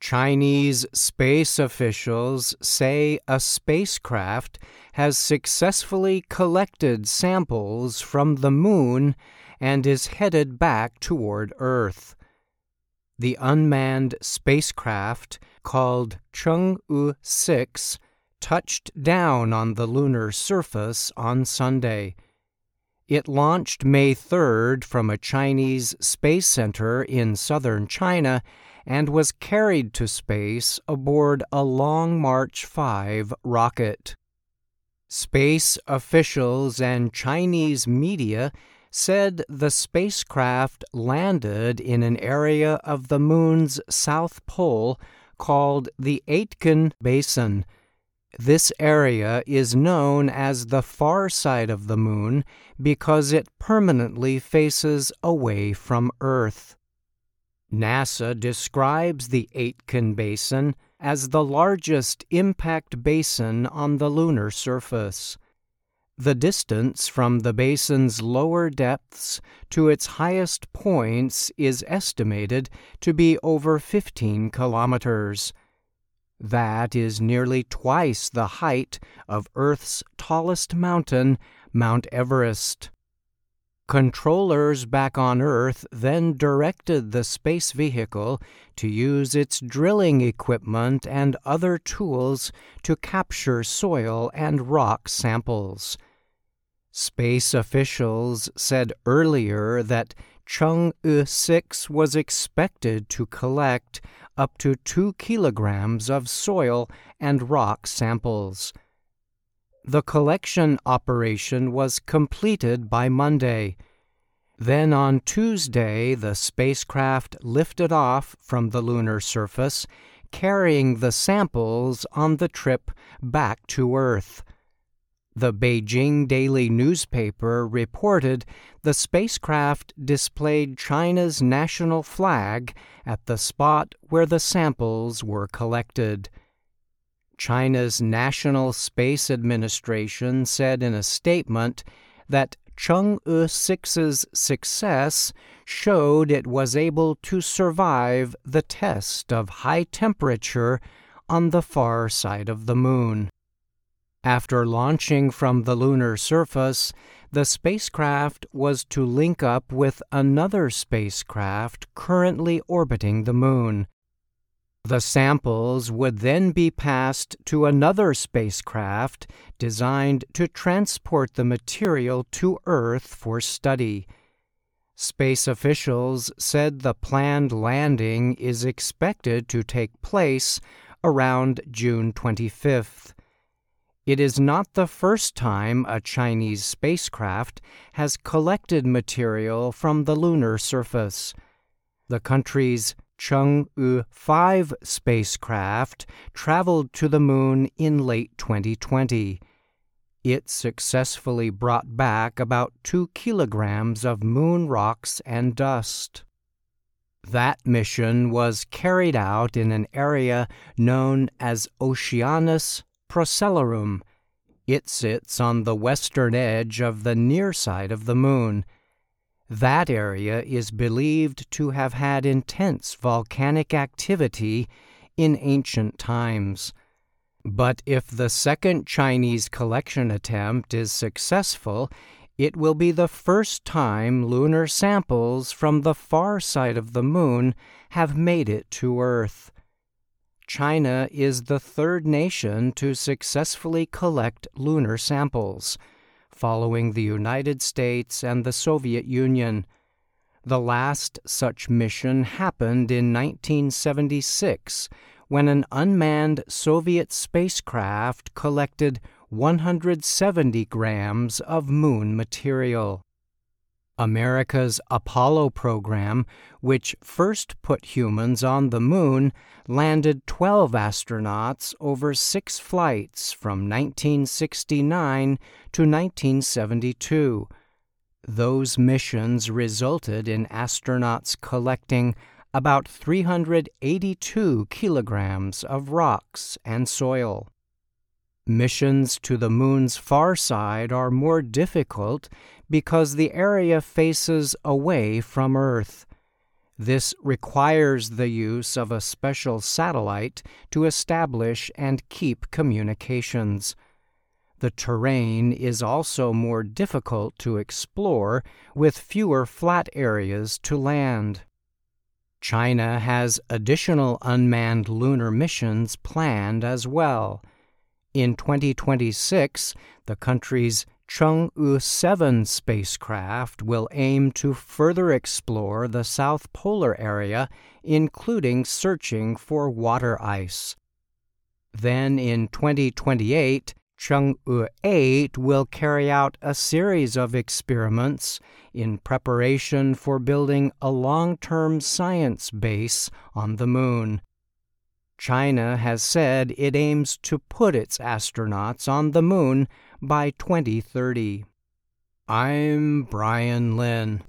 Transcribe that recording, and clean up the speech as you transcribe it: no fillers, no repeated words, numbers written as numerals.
Chinese space officials say a spacecraft has successfully collected samples from the moon and is headed back toward Earth. The unmanned spacecraft, called Chang'e 6, touched down on the lunar surface on Sunday. It launched May 3rd from a Chinese space center in southern China and was carried to space aboard a Long March 5 rocket. Space officials and Chinese media said the spacecraft landed in an area of the moon's south pole called the Aitken Basin. This area is known as the far side of the moon because it permanently faces away from Earth. NASA describes the Aitken Basin as the largest impact basin on the lunar surface. The distance from the basin's lower depths to its highest points is estimated to be over 15 kilometers. That is nearly twice the height of Earth's tallest mountain, Mount Everest. Controllers back on Earth then directed the space vehicle to use its drilling equipment and other tools to capture soil and rock samples. Space officials said earlier that Chang'e 6 was expected to collect up to 2 kilograms of soil and rock samples. The collection operation was completed by Monday. Then on Tuesday, the spacecraft lifted off from the lunar surface, carrying the samples on the trip back to Earth. The Beijing Daily newspaper reported the spacecraft displayed China's national flag at the spot where the samples were collected. China's National Space Administration said in a statement that Chang'e 6's success showed it was able to survive the test of high temperature on the far side of the moon. After launching from the lunar surface, the spacecraft was to link up with another spacecraft currently orbiting the moon. The samples would then be passed to another spacecraft designed to transport the material to Earth for study. Space officials said the planned landing is expected to take place around June 25th. It is not the first time a Chinese spacecraft has collected material from the lunar surface. The country's Chang'e 5 spacecraft traveled to the moon in late 2020. It successfully brought back about 2 kilograms of moon rocks and dust. That mission was carried out in an area known as Oceanus Procellarum. It sits on the western edge of the near side of the moon. That area is believed to have had intense volcanic activity in ancient times. But if the second Chinese collection attempt is successful, it will be the first time lunar samples from the far side of the moon have made it to Earth. China is the third nation to successfully collect lunar samples, following the United States and the Soviet Union. The last such mission happened in 1976, when an unmanned Soviet spacecraft collected 170 grams of moon material. America's Apollo program, which first put humans on the moon, landed 12 astronauts over 6 flights from 1969 to 1972. Those missions resulted in astronauts collecting about 382 kilograms of rocks and soil. Missions to the moon's far side are more difficult because the area faces away from Earth. This requires the use of a special satellite to establish and keep communications. The terrain is also more difficult to explore, with fewer flat areas to land. China has additional unmanned lunar missions planned as well. In 2026, the country's Chang'e 7 spacecraft will aim to further explore the South Polar area, including searching for water ice. Then in 2028, Chang'e 8 will carry out a series of experiments in preparation for building a long-term science base on the Moon. China has said it aims to put its astronauts on the Moon by 2030. I'm Brian Lynn.